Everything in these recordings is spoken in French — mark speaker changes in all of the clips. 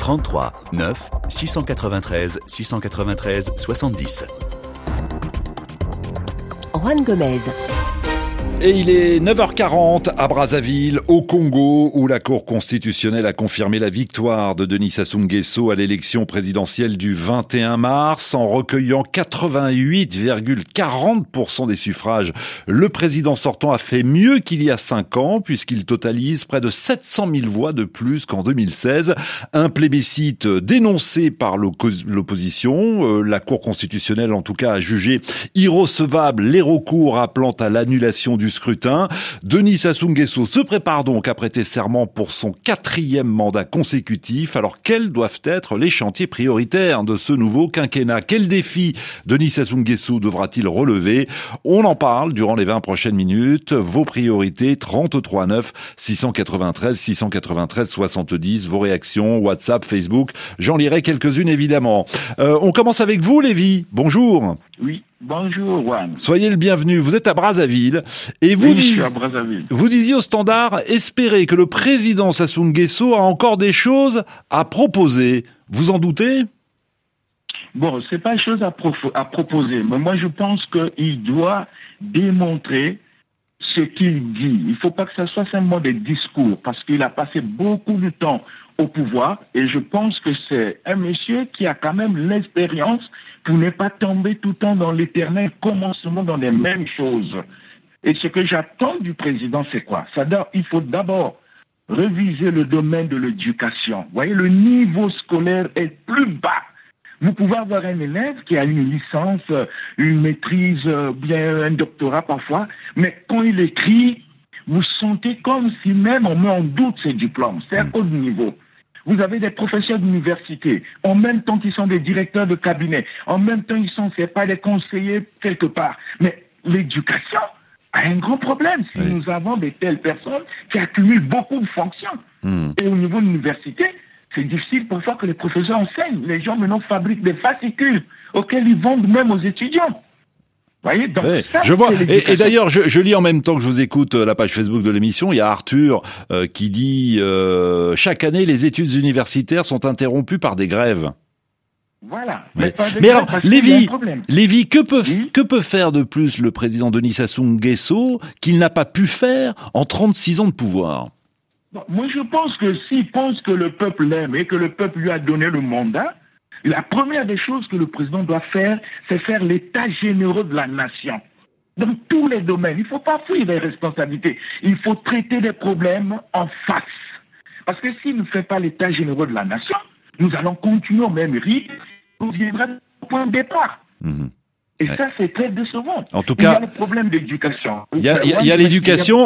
Speaker 1: 33 9 693 693 70.
Speaker 2: Juan Gomez.
Speaker 3: Et il est 9h40 à Brazzaville, au Congo, où la Cour constitutionnelle a confirmé la victoire de Denis Sassou Nguesso à l'élection présidentielle du 21 mars. En recueillant 88,40% des suffrages, le président sortant a fait mieux qu'il y a 5 ans, puisqu'il totalise près de 700 000 voix de plus qu'en 2016. Un plébiscite dénoncé par l'opposition. La Cour constitutionnelle, en tout cas, a jugé irrecevable les recours appelant à l'annulation du scrutin. Denis Sassou Nguesso se prépare donc à prêter serment pour son 4e mandat consécutif. Alors, quels doivent être les chantiers prioritaires de ce nouveau quinquennat? Quel défi Denis Sassou Nguesso devra-t-il relever? On en parle durant les 20 prochaines minutes. Vos priorités, 33 9 693 693 70. Vos réactions, WhatsApp, Facebook. J'en lirai quelques-unes, évidemment. On commence avec vous, Lévi. Bonjour.
Speaker 4: Oui, bonjour, Juan.
Speaker 3: Soyez le bienvenu. Vous êtes à Brazzaville. Et vous,
Speaker 4: oui, je suis à Brazzaville.
Speaker 3: Vous disiez au Standard, espérez que le président Sassou Nguesso a encore des choses à proposer. Vous en doutez?
Speaker 4: Bon, c'est pas une chose à proposer, mais moi je pense qu'il doit démontrer ce qu'il dit. Il ne faut pas que ça soit simplement des discours, parce qu'il a passé beaucoup de temps au pouvoir, et je pense que c'est un monsieur qui a quand même l'expérience pour ne pas tomber tout le temps dans l'éternel commencement dans les mêmes choses. Et ce que j'attends du président, c'est quoi? Il faut d'abord réviser le domaine de l'éducation. Vous voyez, le niveau scolaire est plus bas. Vous pouvez avoir un élève qui a une licence, une maîtrise, bien un doctorat parfois, mais quand il écrit, vous sentez comme si même on met en doute ses diplômes. C'est à cause du niveau. Vous avez des professeurs d'université, en même temps qu'ils sont des directeurs de cabinet, en même temps ils sont, c'est pas des conseillers quelque part. Mais l'éducation a un grand problème si nous avons de telles personnes qui accumulent beaucoup de fonctions. Et au niveau de l'université, c'est difficile parfois que les professeurs enseignent. Les gens maintenant fabriquent des fascicules auxquels ils vendent même aux étudiants. Voyez, donc ça,
Speaker 3: je vois. Et d'ailleurs, je lis en même temps que je vous écoute la page Facebook de l'émission. Il y a Arthur qui dit chaque année les études universitaires sont interrompues par des grèves.
Speaker 4: Voilà.
Speaker 3: Mais alors, Lévi, que peut faire de plus le président Denis Sassou Nguesso qu'il n'a pas pu faire en 36 ans de pouvoir?
Speaker 4: Bon, moi, je pense que s'il pense que le peuple l'aime et que le peuple lui a donné le mandat, la première des choses que le président doit faire, c'est faire l'état généraux de la nation. Dans tous les domaines. Il ne faut pas fuir les responsabilités. Il faut traiter les problèmes en face. Parce que s'il ne fait pas l'état généraux de la nation, nous allons continuer au même rythme. On viendra au point de départ. Et ça, c'est très décevant.
Speaker 3: En tout cas,
Speaker 4: il y a le problème d'éducation.
Speaker 3: Il y a l'éducation.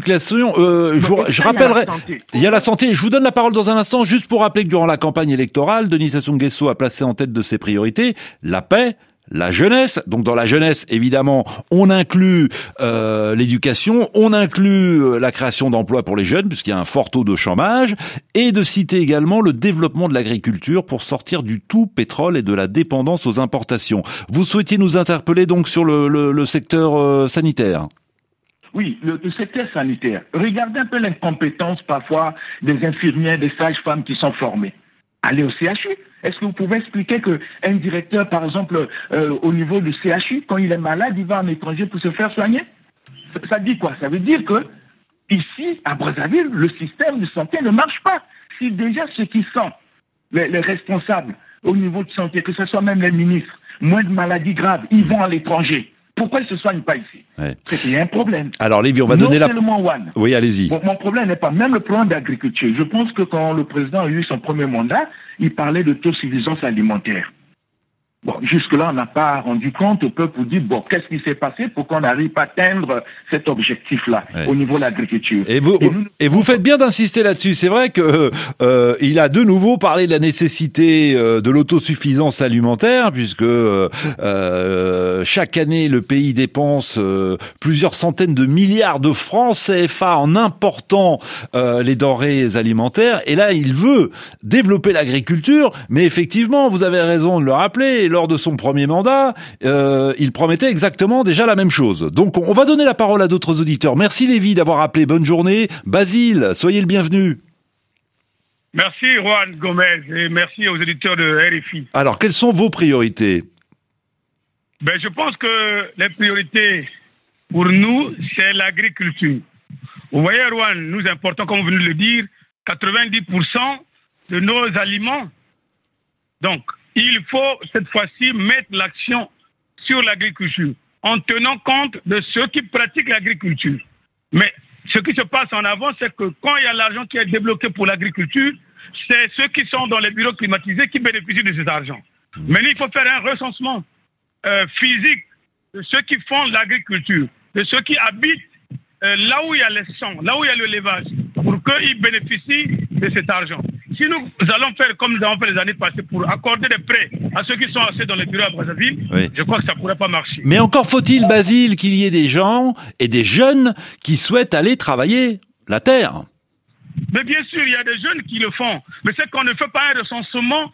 Speaker 3: Je rappellerai. Il y a la santé. Je vous donne la parole dans un instant, juste pour rappeler que durant la campagne électorale, Denis Sassou Nguesso a placé en tête de ses priorités la paix, la jeunesse. Donc dans la jeunesse, évidemment, on inclut l'éducation, on inclut la création d'emplois pour les jeunes, puisqu'il y a un fort taux de chômage, et de citer également le développement de l'agriculture pour sortir du tout pétrole et de la dépendance aux importations. Vous souhaitiez nous interpeller donc sur le secteur sanitaire?
Speaker 4: Oui, le secteur sanitaire. Regardez un peu l'incompétence parfois des infirmières, des sages-femmes qui sont formées. Allez au CHU. Est-ce que vous pouvez expliquer qu'un directeur, par exemple, au niveau du CHU, quand il est malade, il va en étranger pour se faire soigner? Ça dit quoi? Ça veut dire que ici, à Brazzaville, le système de santé ne marche pas. Si déjà ceux qui sont les responsables au niveau de santé, que ce soit même les ministres, moins de maladies graves, ils vont à l'étranger. Pourquoi ils ne se soignent pas ici? C'est qu'il y a un problème.
Speaker 3: Alors, Lévi, on va donner
Speaker 4: Oui,
Speaker 3: allez-y.
Speaker 4: Mon problème n'est pas même le problème d'agriculture. Je pense que quand le président a eu son premier mandat, il parlait d'autosuffisance alimentaire. Bon, jusque-là, on n'a pas rendu compte au peuple pour dire, bon, qu'est-ce qui s'est passé pour qu'on n'arrive pas à atteindre cet objectif-là au niveau de l'agriculture.
Speaker 3: Et vous faites bien d'insister là-dessus. C'est vrai que il a de nouveau parlé de la nécessité de l'autosuffisance alimentaire, puisque chaque année, le pays dépense plusieurs centaines de milliards de francs CFA en important les denrées alimentaires. Et là, il veut développer l'agriculture, mais effectivement, vous avez raison de le rappeler, lors de son premier mandat, il promettait exactement déjà la même chose. Donc, on va donner la parole à d'autres auditeurs. Merci Lévi d'avoir appelé. Bonne journée. Basile, soyez le bienvenu.
Speaker 2: Merci Juan Gomez et merci aux auditeurs de RFI.
Speaker 3: Alors, quelles sont vos priorités?
Speaker 2: Je pense que les priorités pour nous, c'est l'agriculture. Vous voyez, Juan, nous importons, comme vous venez de le dire, 90% de nos aliments. Donc, il faut cette fois-ci mettre l'action sur l'agriculture en tenant compte de ceux qui pratiquent l'agriculture. Mais ce qui se passe en avant, c'est que quand il y a l'argent qui est débloqué pour l'agriculture, c'est ceux qui sont dans les bureaux climatisés qui bénéficient de cet argent. Maintenant, il faut faire un recensement physique de ceux qui font l'agriculture, de ceux qui habitent là où il y a les champs, là où il y a le levage, pour qu'ils bénéficient de cet argent. Si nous allons faire comme nous avons fait les années passées pour accorder des prêts à ceux qui sont assis dans les bureaux à Brazzaville, oui, je crois que ça ne pourrait pas marcher.
Speaker 3: Mais encore faut-il, Basile, qu'il y ait des gens et des jeunes qui souhaitent aller travailler la terre.
Speaker 2: Mais bien sûr, il y a des jeunes qui le font. Mais c'est qu'on ne fait pas un recensement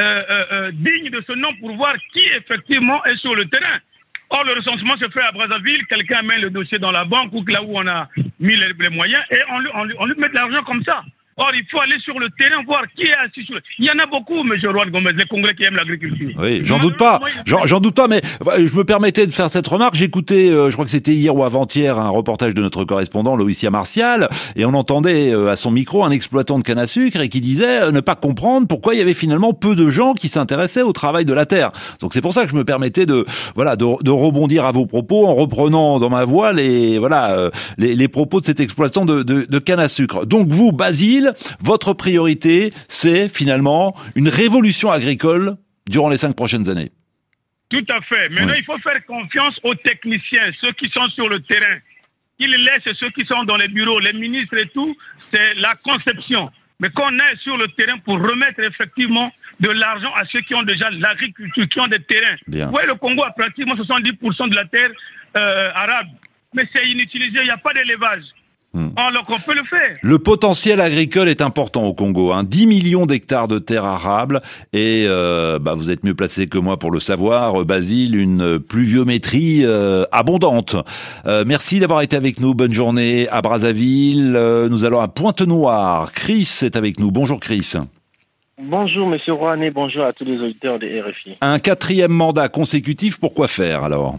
Speaker 2: digne de ce nom pour voir qui effectivement est sur le terrain. Or, le recensement se fait à Brazzaville, quelqu'un met le dossier dans la banque ou là où on a mis les moyens et on lui met de l'argent comme ça. Or, il faut aller sur le terrain, voir qui est assis sur le... Il y en a beaucoup, M. Juan Gomez, les Congolais qui aiment l'agriculture.
Speaker 3: Oui, j'en doute pas, mais je me permettais de faire cette remarque. J'écoutais, je crois que c'était hier ou avant-hier, un reportage de notre correspondant, Loïcia Martial, et on entendait à son micro un exploitant de canne à sucre et qui disait ne pas comprendre pourquoi il y avait finalement peu de gens qui s'intéressaient au travail de la terre. Donc c'est pour ça que je me permettais de rebondir à vos propos en reprenant dans ma voix les propos de cet exploitant de canne à sucre. Donc vous, Basile, votre priorité, c'est finalement une révolution agricole durant les 5 prochaines années.
Speaker 2: Tout à fait. Maintenant, il faut faire confiance aux techniciens, ceux qui sont sur le terrain. Ils laissent ceux qui sont dans les bureaux, les ministres et tout, c'est la conception. Mais qu'on est sur le terrain pour remettre effectivement de l'argent à ceux qui ont déjà l'agriculture, qui ont des terrains. Bien. Vous voyez, le Congo a pratiquement 70% de la terre arabe. Mais c'est inutilisé, il n'y a pas d'élevage. Alors qu'on peut le faire.
Speaker 3: Le potentiel agricole est important au Congo, 10 millions d'hectares de terres arables et vous êtes mieux placé que moi pour le savoir, Basile, une pluviométrie abondante. Merci d'avoir été avec nous, bonne journée à Brazzaville. Nous allons à Pointe-Noire. Chris est avec nous. Bonjour Chris.
Speaker 5: Bonjour Monsieur Juan et bonjour à tous les auditeurs de RFI.
Speaker 3: Un 4e mandat consécutif, pourquoi faire alors?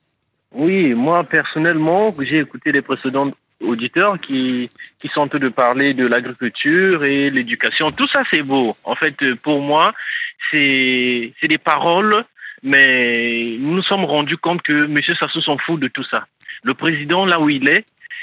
Speaker 5: Oui, moi personnellement, j'ai écouté les précédents auditeurs qui sont en train de parler de l'agriculture et l'éducation. Tout ça, c'est beau. En fait, pour moi, c'est des paroles, mais nous nous sommes rendus compte que M. Sassou s'en fout de tout ça. Le président, là où il est,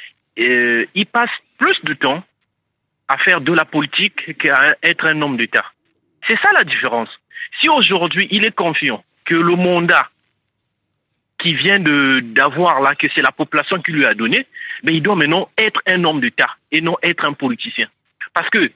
Speaker 5: il passe plus de temps à faire de la politique qu'à être un homme d'État. C'est ça la différence. Si aujourd'hui, il est confiant que le mandat qui vient d'avoir là, que c'est la population qui lui a donné, mais il doit maintenant être un homme d'État et non être un politicien. Parce que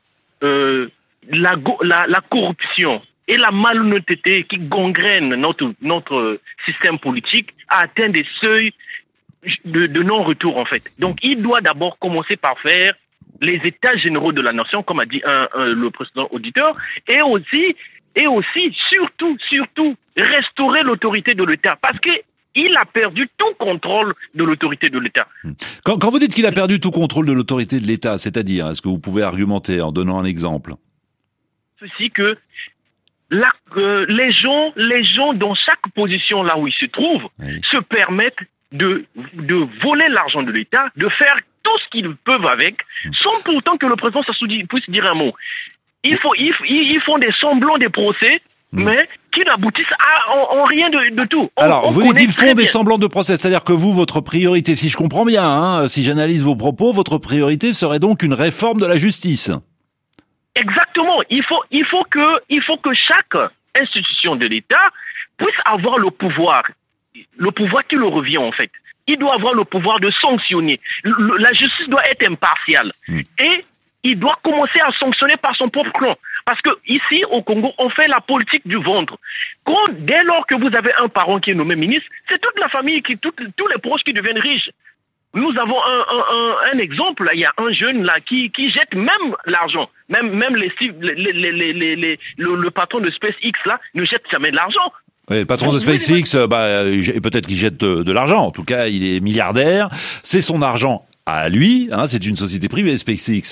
Speaker 5: la corruption et la malhonnêteté qui gangrènent notre système politique a atteint des seuils de non-retour en fait. Donc il doit d'abord commencer par faire les états généraux de la nation, comme a dit le précédent auditeur, et aussi, surtout, restaurer l'autorité de l'État. Parce qu'il a perdu tout contrôle de l'autorité de l'État.
Speaker 3: Quand vous dites qu'il a perdu tout contrôle de l'autorité de l'État, c'est-à-dire, est-ce que vous pouvez argumenter en donnant un exemple?
Speaker 5: Ceci que les gens dans chaque position là où ils se trouvent, se permettent de voler l'argent de l'État, de faire tout ce qu'ils peuvent avec, sans pourtant que le président Sassou puisse dire un mot. Ils font des semblants de procès, mais qui n'aboutissent en rien de tout.
Speaker 3: Alors, vous dites qu'ils font des semblants de procès, c'est-à-dire que vous, votre priorité, si je comprends bien, si j'analyse vos propos, votre priorité serait donc une réforme de la justice.
Speaker 5: Exactement. Il faut que chaque institution de l'État puisse avoir le pouvoir qui lui revient en fait. Il doit avoir le pouvoir de sanctionner. La justice doit être impartiale. Et il doit commencer à sanctionner par son propre clan. Parce que ici, au Congo, on fait la politique du ventre. Dès lors que vous avez un parent qui est nommé ministre, c'est toute la famille, tous les proches qui deviennent riches. Nous avons un exemple, là, il y a un jeune là qui jette même l'argent. Même le patron de SpaceX là ne jette jamais de l'argent.
Speaker 3: Oui, le patron de SpaceX, peut-être qu'il jette de l'argent. En tout cas, il est milliardaire. C'est son argent à lui, c'est une société privée, SpaceX,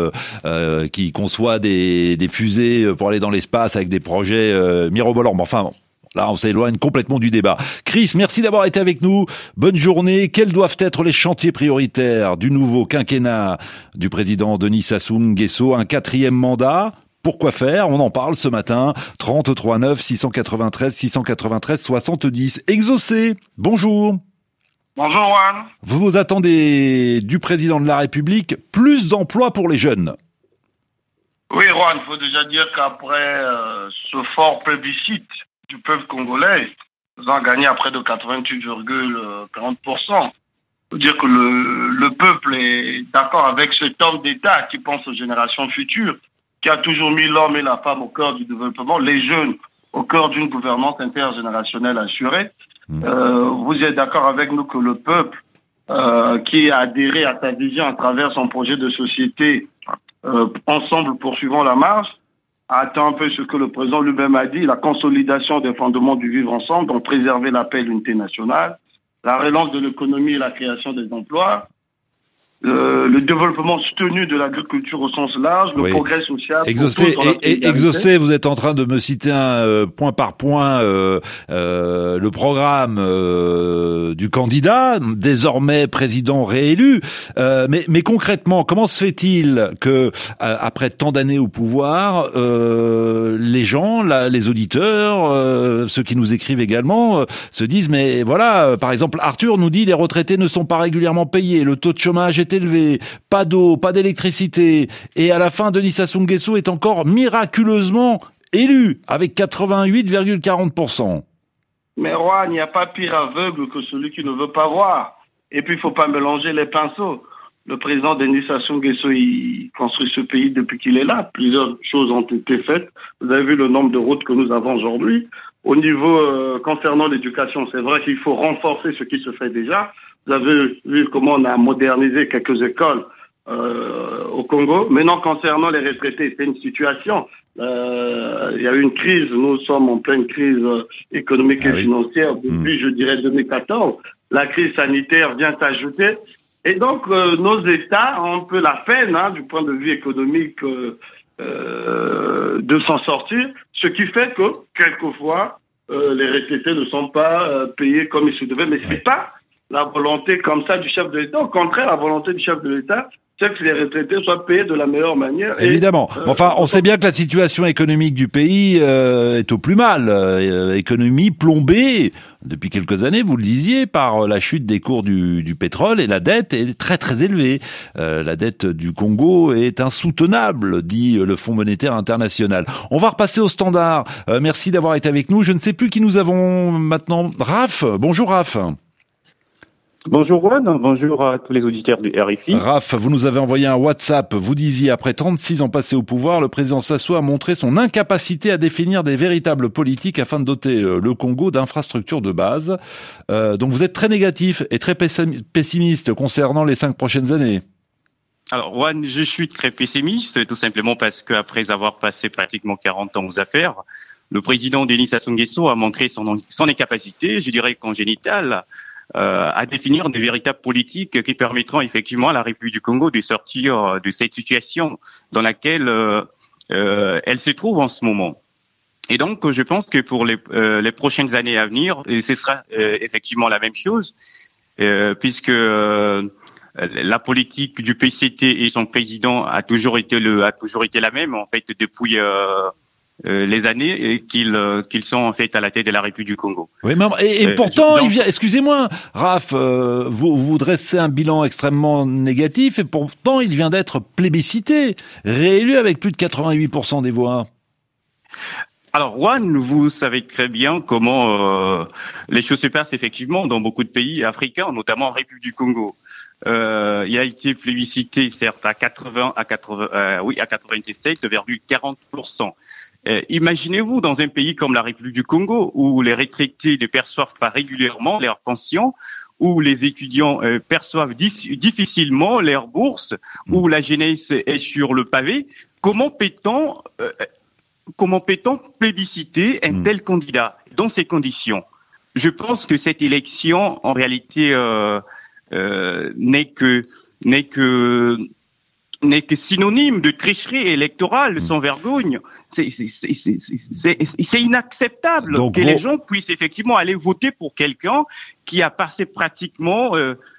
Speaker 3: qui conçoit des fusées pour aller dans l'espace avec des projets mirobolants. Mais enfin, là, on s'éloigne complètement du débat. Chris, merci d'avoir été avec nous. Bonne journée. Quels doivent être les chantiers prioritaires du nouveau quinquennat du président Denis Sassou Nguesso? Un 4e mandat? Pourquoi faire? On en parle ce matin. 33 9 693 693 70. Exaucé, bonjour.
Speaker 6: Bonjour Juan.
Speaker 3: Vous attendez du président de la République plus d'emplois pour les jeunes?
Speaker 6: Oui Juan, il faut déjà dire qu'après ce fort plébiscite du peuple congolais, nous avons gagné à près de 88,40%. Il faut dire que le peuple est d'accord avec cet homme d'État qui pense aux générations futures, qui a toujours mis l'homme et la femme au cœur du développement, les jeunes au cœur d'une gouvernance intergénérationnelle assurée. Vous êtes d'accord avec nous que le peuple qui a adhéré à ta vision à travers son projet de société, ensemble poursuivons la marche, attend un peu ce que le président lui-même a dit, la consolidation des fondements du vivre ensemble, donc préserver la paix et l'unité nationale, la relance de l'économie et la création des emplois, le développement soutenu de l'agriculture au sens large, le progrès social.
Speaker 3: Exaucé, vous êtes en train de me citer point par point le programme du candidat, désormais président réélu. Mais concrètement, comment se fait-il que après tant d'années au pouvoir, les gens, les auditeurs, ceux qui nous écrivent également, se disent mais voilà, par exemple Arthur nous dit les retraités ne sont pas régulièrement payés, le taux de chômage est élevé, pas d'eau, pas d'électricité, et à la fin, Denis Sassou Nguesso est encore miraculeusement élu, avec 88,40%.
Speaker 6: Mais Roi, il n'y a pas pire aveugle que celui qui ne veut pas voir. Et puis, il ne faut pas mélanger les pinceaux. Le président Denis Sassou Nguesso, il construit ce pays depuis qu'il est là. Plusieurs choses ont été faites. Vous avez vu le nombre de routes que nous avons aujourd'hui. Au niveau concernant l'éducation, c'est vrai qu'il faut renforcer ce qui se fait déjà. Vous avez vu comment on a modernisé quelques écoles au Congo. Maintenant, concernant les retraités, c'est une situation. Il y a eu une crise. Nous sommes en pleine crise économique et financière depuis, je dirais, 2014. La crise sanitaire vient s'ajouter. Et donc, nos États ont un peu la peine, du point de vue économique, de s'en sortir. Ce qui fait que, quelquefois, les retraités ne sont pas payés comme ils se devaient. Mais c'est pas la volonté comme ça du chef de l'État. Au contraire, la volonté du chef de l'État, c'est que les retraités soient payés de la meilleure manière.
Speaker 3: Évidemment. Enfin, on sait bien que la situation économique du pays est au plus mal. Économie plombée depuis quelques années, vous le disiez, par la chute des cours du pétrole, et la dette est très très élevée. La dette du Congo est insoutenable, dit le Fonds monétaire international. On va repasser au standard. Merci d'avoir été avec nous. Je ne sais plus qui nous avons maintenant. Raph, bonjour Raph.
Speaker 7: Bonjour Juan, bonjour à tous les auditeurs du RFI.
Speaker 3: Raph, vous nous avez envoyé un WhatsApp. Vous disiez, après 36 ans passés au pouvoir, le président Sassou a montré son incapacité à définir des véritables politiques afin de doter le Congo d'infrastructures de base. Donc vous êtes très négatif et très pessimiste concernant les 5 prochaines années.
Speaker 7: Alors Juan, je suis très pessimiste, tout simplement parce qu'après avoir passé pratiquement 40 ans aux affaires, le président Denis Sassou Nguesso a montré son incapacité, je dirais congénitale, à définir des véritables politiques qui permettront effectivement à la République du Congo de sortir de cette situation dans laquelle elle se trouve en ce moment. Et donc, je pense que pour les prochaines années à venir, ce sera effectivement la même chose, puisque la politique du PCT et son président a toujours été la même en fait depuis les années qu'ils sont en fait à la tête de la République du Congo.
Speaker 3: Oui, mais et pourtant, il vient. Excusez-moi, Raph, vous dressez un bilan extrêmement négatif, et pourtant il vient d'être plébiscité, réélu avec plus de 88% des voix.
Speaker 7: Alors Juan, vous savez très bien comment les choses se passent effectivement dans beaucoup de pays africains, notamment en République du Congo. Il a été plébiscité certes à 87,40%. Imaginez-vous dans un pays comme la République du Congo où les retraités ne perçoivent pas régulièrement leur pension, où les étudiants perçoivent difficilement leurs bourses, où la jeunesse est sur le pavé. Comment peut-on plébisciter un tel candidat dans ces conditions? Je pense que cette élection, en réalité, n'est que n'est que synonyme de tricherie électorale sans vergogne. C'est inacceptable que les gens puissent effectivement aller voter pour quelqu'un qui a passé pratiquement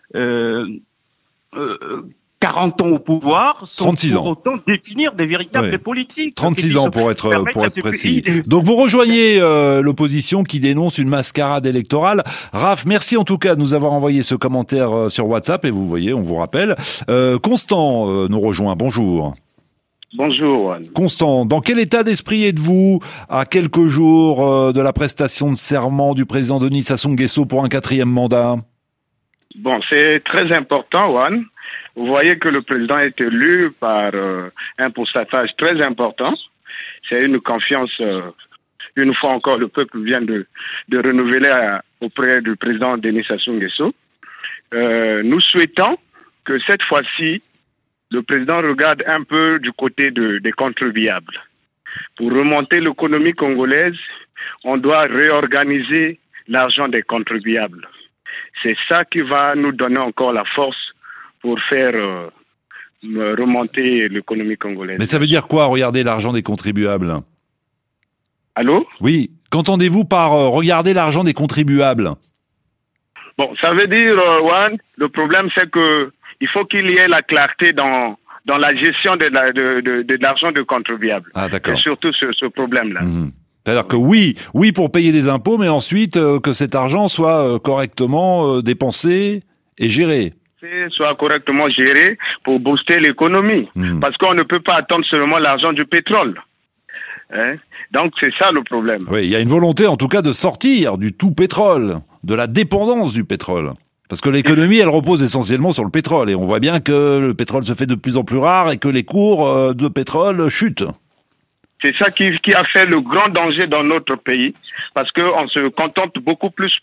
Speaker 7: 40 ans au pouvoir sans pour autant définir des véritables politiques.
Speaker 3: 36 ans pour être précis. Donc vous rejoignez l'opposition qui dénonce une mascarade électorale. Raph, merci en tout cas de nous avoir envoyé ce commentaire sur WhatsApp et vous voyez, on vous rappelle. Constant nous rejoint, bonjour.
Speaker 8: Bonjour.
Speaker 3: Constant, dans quel état d'esprit êtes-vous à quelques jours de la prestation de serment du président Denis Sassou Nguesso pour un 4e mandat?
Speaker 8: Bon, c'est très important, Juan. Vous voyez que le président est élu par un pourcentage très important. C'est une confiance, une fois encore, le peuple vient de renouveler auprès du président Denis Sassou Nguesso. Nous souhaitons que cette fois-ci, le président regarde un peu du côté des contribuables. Pour remonter l'économie congolaise, on doit réorganiser l'argent des contribuables. C'est ça qui va nous donner encore la force pour faire remonter l'économie congolaise.
Speaker 3: Mais ça veut dire quoi, regarder l'argent des contribuables?
Speaker 8: Allô?
Speaker 3: Oui, qu'entendez-vous par regarder l'argent des contribuables?
Speaker 8: Bon, ça veut dire, Juan, le problème c'est que il faut qu'il y ait la clarté dans la gestion de l'argent des contribuables.
Speaker 3: Ah, d'accord.
Speaker 8: C'est surtout ce problème-là.
Speaker 3: Mmh. C'est-à-dire que oui pour payer des impôts, mais ensuite que cet argent soit correctement dépensé et géré.
Speaker 8: Soit correctement géré pour booster l'économie. Parce qu'on ne peut pas attendre seulement l'argent du pétrole. Donc c'est ça le problème.
Speaker 3: Oui, il y a une volonté en tout cas de sortir du tout pétrole, de la dépendance du pétrole. Parce que l'économie, elle repose essentiellement sur le pétrole. Et on voit bien que le pétrole se fait de plus en plus rare et que les cours de pétrole chutent.
Speaker 8: C'est ça qui a fait le grand danger dans notre pays, parce que on se contente beaucoup plus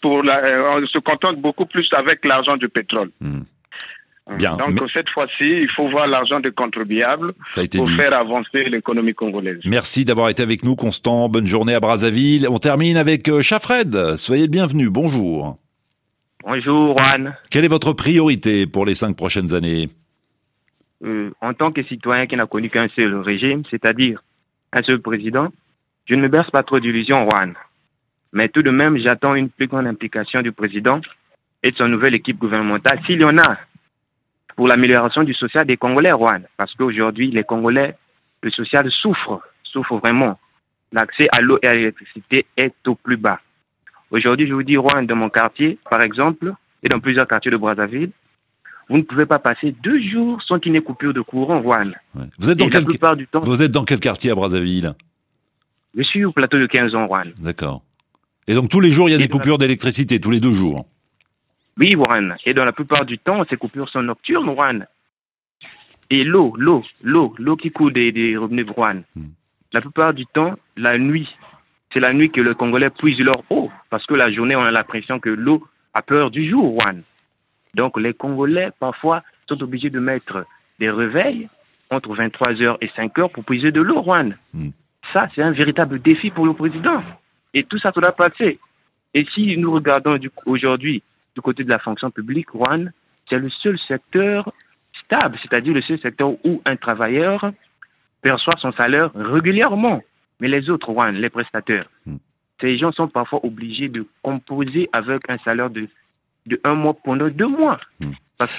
Speaker 8: avec l'argent du pétrole.
Speaker 3: Bien.
Speaker 8: Donc cette fois-ci, il faut voir l'argent des contribuables pour faire avancer l'économie congolaise.
Speaker 3: Merci d'avoir été avec nous, Constant. Bonne journée à Brazzaville. On termine avec Chafred. Soyez le bienvenu. Bonjour.
Speaker 9: Bonjour, Juan.
Speaker 3: Quelle est votre priorité pour les 5 prochaines années?
Speaker 9: En tant que citoyen qui n'a connu qu'un seul régime, c'est-à-dire un seul président, je ne me berce pas trop d'illusions, Juan. Mais tout de même, j'attends une plus grande implication du président et de son nouvelle équipe gouvernementale, s'il y en a, pour l'amélioration du social des Congolais, Juan. Parce qu'aujourd'hui, les Congolais, le social souffre vraiment. L'accès à l'eau et à l'électricité est au plus bas. Aujourd'hui, je vous dis, Juan, dans mon quartier, par exemple, et dans plusieurs quartiers de Brazzaville, vous ne pouvez pas passer 2 jours sans qu'il n'y ait coupure de courant, Juan.
Speaker 3: Ouais. Vous êtes dans quel quartier à Brazzaville?
Speaker 9: Je suis au plateau de 15 ans, Juan.
Speaker 3: D'accord. Et donc tous les jours, il y a des coupures d'électricité, tous les 2 jours?
Speaker 9: Oui, Juan. Et dans la plupart du temps, ces coupures sont nocturnes, Juan. Et l'eau qui coule des robinets, Juan. La plupart du temps, la nuit, c'est la nuit que les Congolais puisent leur eau. Parce que la journée, on a l'impression que l'eau a peur du jour, Juan. Donc les Congolais, parfois, sont obligés de mettre des réveils entre 23h et 5h pour puiser de l'eau, Juan. Ça, c'est un véritable défi pour le président. Et tout ça doit passer. Et si nous regardons aujourd'hui du côté de la fonction publique, Juan, c'est le seul secteur stable, c'est-à-dire le seul secteur où un travailleur perçoit son salaire régulièrement. Mais les autres, Juan, les prestataires, ces gens sont parfois obligés de composer avec un salaire de 1 mois pendant 2 mois. Parce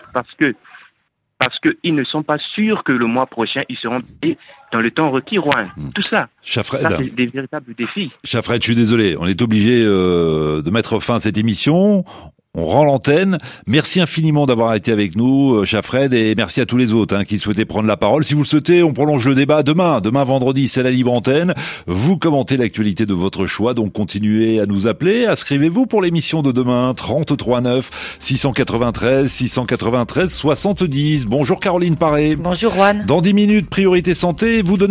Speaker 9: que ils ne sont pas sûrs que le mois prochain, ils seront payés dans le temps requis, Juan. Tout ça.
Speaker 3: Chafred,
Speaker 9: ça, c'est des véritables défis.
Speaker 3: Chafred, je suis désolé. On est obligé de mettre fin à cette émission. On rend l'antenne. Merci infiniment d'avoir été avec nous, Chafred, et merci à tous les autres qui souhaitaient prendre la parole. Si vous le souhaitez, on prolonge le débat demain. Demain, vendredi, c'est la libre antenne. Vous commentez l'actualité de votre choix, donc continuez à nous appeler. Inscrivez-vous pour l'émission de demain, 33 9 693 693 70. Bonjour Caroline Paré.
Speaker 10: Bonjour Juan.
Speaker 3: Dans 10 minutes, Priorité Santé, vous donnez